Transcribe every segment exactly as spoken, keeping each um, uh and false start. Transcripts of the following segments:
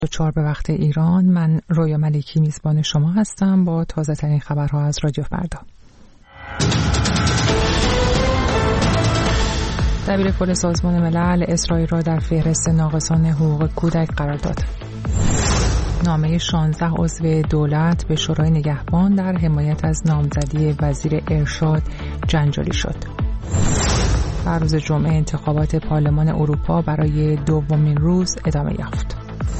چهار به وقت ایران. من رویا ملیکی میزبان شما هستم با تازه ترین خبرها از رادیو فردا. دبیرکل سازمان ملل اسرائیل را در فهرست ناقصان حقوق کودک قرار داد. نامه شانزده عضو دولت به شورای نگهبان در حمایت از نامزدی وزیر ارشاد جنجالی شد. در روز جمعه انتخابات پارلمان اروپا برای دومین روز ادامه یافت.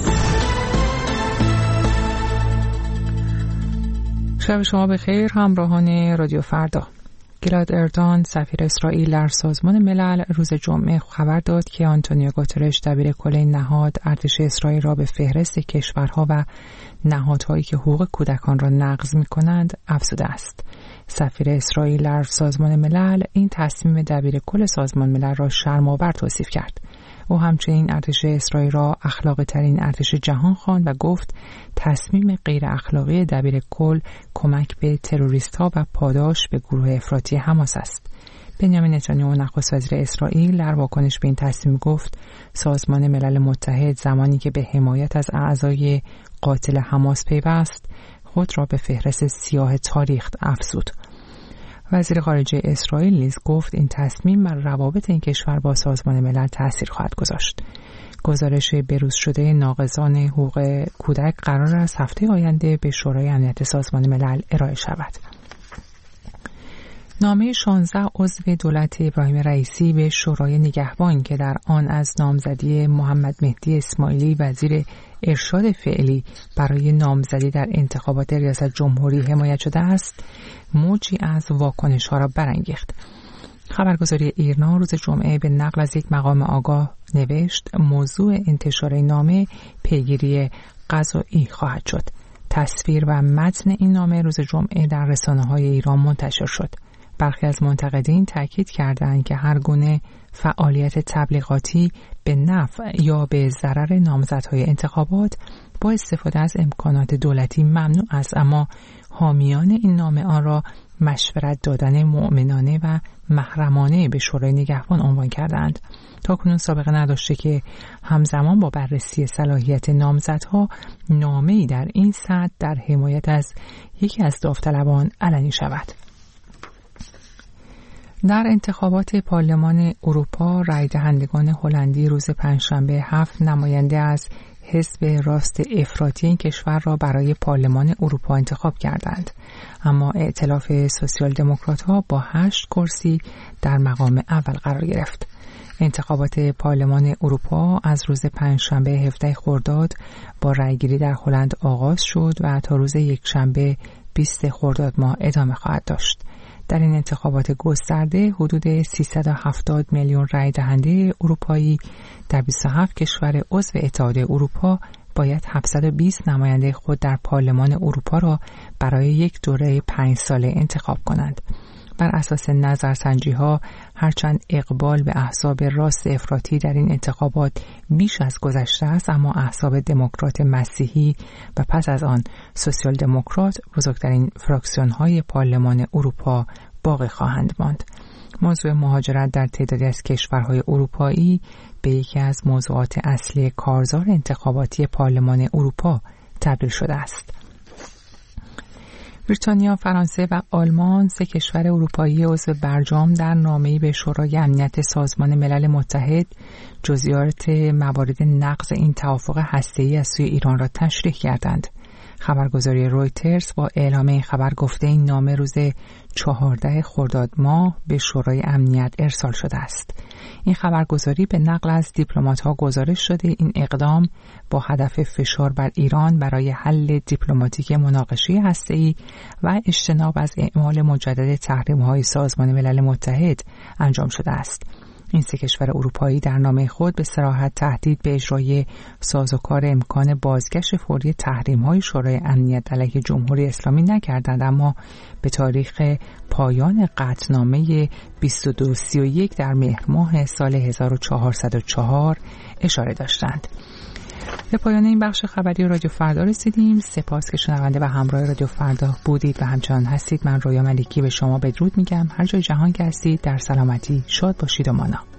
شب شما بخیر همراهان رادیو فردا. گلاد اردوان سفیر اسرائیل در سازمان ملل روز جمعه خبر داد که آنتونیو گوترش دبیرکل نهاد ارتش اسرائیل را به فهرست کشورها و نهادهایی که حقوق کودکان را نقض می‌کنند افزوده است. سفیر اسرائیل در سازمان ملل این تصمیم دبیرکل سازمان ملل را شرم‌آور توصیف کرد. او همچنین ارتش اسرائیل را اخلاقی ترین ارتش جهان خواند و گفت تصمیم غیر اخلاقی دبیرکل کمک به تروریست‌ها و پاداش به گروه افراطی حماس است. بنیامین نتانیاهو نخست وزیر اسرائیل در واکنش به این تصمیم گفت سازمان ملل متحد زمانی که به حمایت از اعضای قاتل حماس پیوست خود را به فهرست سیاه تاریخ افزود. وزیر خارجه اسرائیل نیز گفت این تصمیم بر روابط این کشور با سازمان ملل تأثیر خواهد گذاشت. گزارش بروز شده ناقضان حقوق کودک قرار است هفته آینده به شورای امنیت سازمان ملل ارائه شود. نامه شانزده عضو دولت ابراهیم رئیسی به شورای نگهبان که در آن از نامزدی محمد مهدی اسماعیلی وزیر ارشاد فعلی برای نامزدی در انتخابات ریاست جمهوری حمایت شده است، موجی از واکنش‌ها را برانگیخت. خبرگزاری ایرنا روز جمعه به نقل از یک مقام آگاه نوشت موضوع انتشار نامه پیگیری قضایی خواهد شد. تصویر و متن این نامه روز جمعه در رسانه‌های ایران منتشر شد. برخی از منتقدین تاکید کردند که هر گونه فعالیت تبلیغاتی به نفع یا به ضرر نامزدهای انتخابات با استفاده از امکانات دولتی ممنوع است، اما حامیان این نامه آن را مشورت دادن مؤمنانه و محرمانه به شورای نگهبان عنوان کردند. تاکنون سابقه نداشته که همزمان با بررسی صلاحیت نامزدها نامه‌ای در این سطح در حمایت از یکی از داوطلبان علنی شود. در انتخابات پارلمان اروپا رای دهندگان هلندی روز پنجشنبه هفت نماینده از حزب راست افراطی این کشور را برای پارلمان اروپا انتخاب کردند، اما ائتلاف سوسیال دموکرات‌ها با هشت کرسی در مقام اول قرار گرفت. انتخابات پارلمان اروپا از روز پنجشنبه هفده خرداد با رایگیری در هلند آغاز شد و تا روز یکشنبه بیست خرداد ماه ادامه خواهد داشت. در این انتخابات گسترده حدود سیصد و هفتاد میلیون رای دهنده اروپایی در بیست و هفت کشور عضو اتحادیه اروپا باید هفتصد و بیست نماینده خود در پارلمان اروپا را برای یک دوره پنج ساله انتخاب کنند. بر اساس نظرسنجی‌ها هرچند اقبال به احزاب راست افراطی در این انتخابات بیش از گذشته است، اما احزاب دموکرات مسیحی و پس از آن سوسیال دموکرات بزرگترین فراکسیون‌های پارلمان اروپا باقی خواهند ماند. موضوع مهاجرت در تعدادی از کشورهای اروپایی به یکی از موضوعات اصلی کارزار انتخاباتی پارلمان اروپا تبدیل شده است. بریتانیا، فرانسه و آلمان سه کشور اروپایی عضو برجام در نامه‌ای به شورای امنیت سازمان ملل متحد جزئیات موارد نقض این توافق هسته‌ای از سوی ایران را تشریح کردند. خبرگزاری رویترز با اعلام این خبر گفته این نامه روز چهارده خرداد ماه به شورای امنیت ارسال شده است. این خبرگزاری به نقل از دیپلمات‌ها گزارش شده این اقدام با هدف فشار بر ایران برای حل دیپلماتیک مناقشه هسته‌ای و اجتناب از اعمال مجدد تحریم‌های سازمان ملل متحد انجام شده است. این سه کشور اروپایی در نامه خود به صراحت تهدید به اجرای سازوکار امکان بازگشت فوری تحریم‌های شورای امنیت علیه جمهوری اسلامی نکردند، اما به تاریخ پایان قطعنامه بیست و دو سی و یک در مهر ماه سال هزار و چهارصد و چهار اشاره داشتند. به پایان این بخش خبری رادیو فردا رسیدیم. سپاس که شنونده و همراه رادیو فردا بودید و همچنان هستید. من رویا ملیکی به شما بدرود میگم. هر جای جهان که هستید در سلامتی شاد باشید و مانا.